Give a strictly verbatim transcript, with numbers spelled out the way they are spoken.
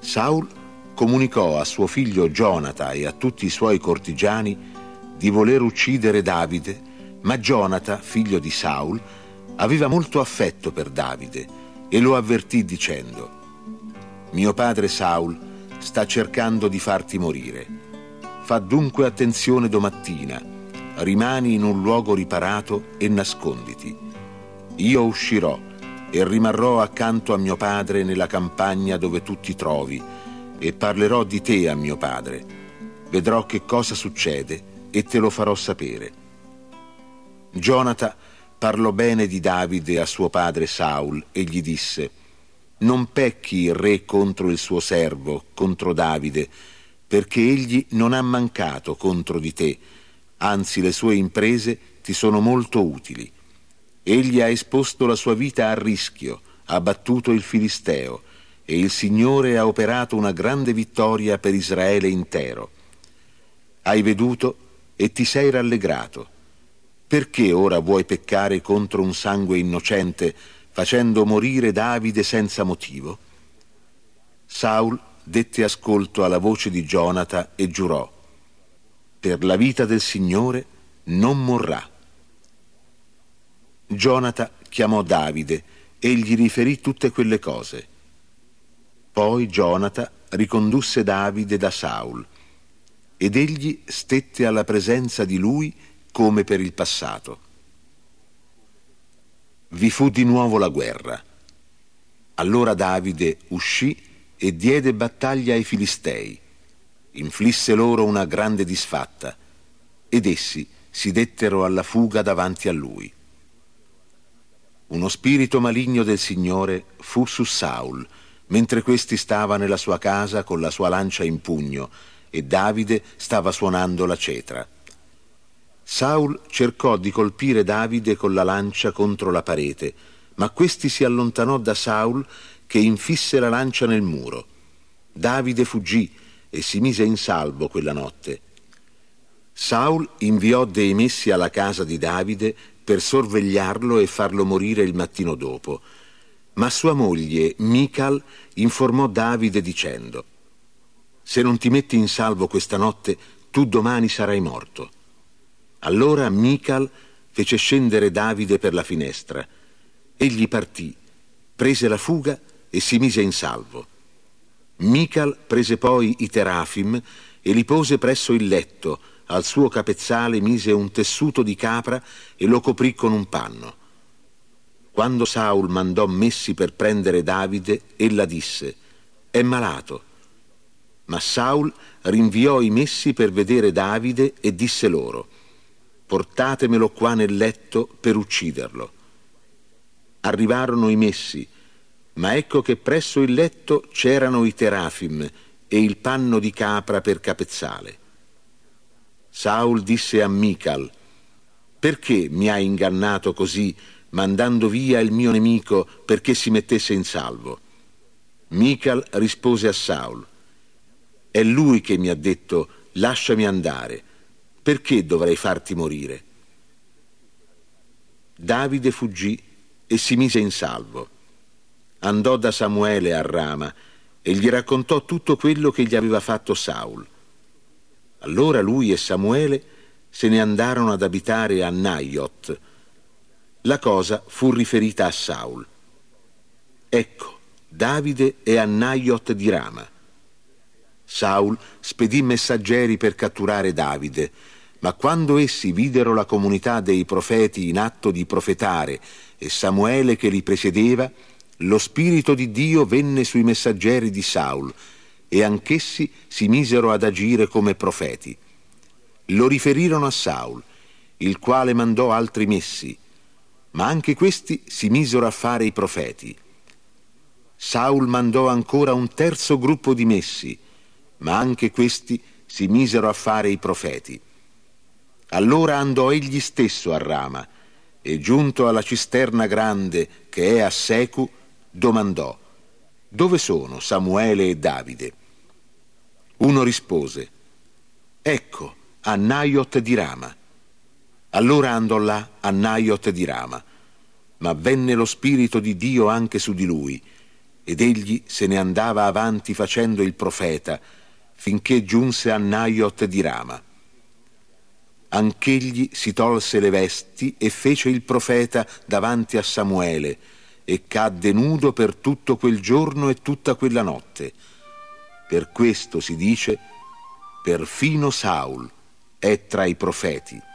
Saul comunicò a suo figlio Gionata e a tutti i suoi cortigiani di voler uccidere Davide, ma Gionata, figlio di Saul, aveva molto affetto per Davide e lo avvertì dicendo: «Mio padre Saul sta cercando di farti morire. Fa dunque attenzione domattina, rimani in un luogo riparato e nasconditi. Io uscirò e rimarrò accanto a mio padre nella campagna dove tu ti trovi e parlerò di te a mio padre. Vedrò che cosa succede e te lo farò sapere». Gionata parlò bene di Davide a suo padre Saul e gli disse: «Non pecchi il re contro il suo servo, contro Davide, perché egli non ha mancato contro di te, anzi le sue imprese ti sono molto utili. Egli ha esposto la sua vita a rischio, ha battuto il Filisteo, e il Signore ha operato una grande vittoria per Israele intero. Hai veduto e ti sei rallegrato. Perché ora vuoi peccare contro un sangue innocente, facendo morire Davide senza motivo?» Saul dette ascolto alla voce di Gionata e giurò: «Per la vita del Signore non morrà». Gionata chiamò Davide e gli riferì tutte quelle cose. Poi Gionata ricondusse Davide da Saul, ed egli stette alla presenza di lui come per il passato. Vi fu di nuovo la guerra. Allora Davide uscì e diede battaglia ai Filistei, inflisse loro una grande disfatta, ed essi si dettero alla fuga davanti a lui. Uno spirito maligno del Signore fu su Saul, mentre questi stava nella sua casa con la sua lancia in pugno, e Davide stava suonando la cetra. Saul cercò di colpire Davide con la lancia contro la parete, ma questi si allontanò da Saul, che infisse la lancia nel muro. Davide fuggì e si mise in salvo quella notte. Saul inviò dei messi alla casa di Davide per sorvegliarlo e farlo morire il mattino dopo. Ma sua moglie Michal informò Davide dicendo: «Se non ti metti in salvo questa notte, tu domani sarai morto». Allora Michal fece scendere Davide per la finestra. Egli partì, prese la fuga e si mise in salvo. Michal prese poi i terafim e li pose presso il letto. Al suo capezzale mise un tessuto di capra e lo coprì con un panno. Quando Saul mandò messi per prendere Davide, ella disse: «È malato». Ma Saul rinviò i messi per vedere Davide e disse loro: «Portatemelo qua nel letto per ucciderlo». Arrivarono i messi, ma ecco che presso il letto c'erano i terafim e il panno di capra per capezzale. Saul disse a Michal: «Perché mi hai ingannato così, mandando via il mio nemico perché si mettesse in salvo?» Michal rispose a Saul: «È lui che mi ha detto: lasciami andare. Perché dovrei farti morire?» Davide fuggì e si mise in salvo. Andò da Samuele a Rama e gli raccontò tutto quello che gli aveva fatto Saul. Allora lui e Samuele se ne andarono ad abitare a Naiot. La cosa fu riferita a Saul. Ecco, Davide è a Naiot di Rama. Saul spedì messaggeri per catturare Davide, ma quando essi videro la comunità dei profeti in atto di profetare e Samuele che li precedeva, lo Spirito di Dio venne sui messaggeri di Saul, e anch'essi si misero ad agire come profeti. Lo riferirono a Saul, il quale mandò altri messi, ma anche questi si misero a fare i profeti. Saul mandò ancora un terzo gruppo di messi, ma anche questi si misero a fare i profeti. Allora andò egli stesso a Rama, e giunto alla cisterna grande che è a Secu, domandò: «Dove sono Samuele e Davide?» Uno rispose: «Ecco, a Naiot di Rama». Allora andò là a Naiot di Rama, ma venne lo Spirito di Dio anche su di lui, ed egli se ne andava avanti facendo il profeta, finché giunse a Naiot di Rama. Anch'egli si tolse le vesti e fece il profeta davanti a Samuele, e cadde nudo per tutto quel giorno e tutta quella notte. Per questo si dice: perfino Saul è tra i profeti.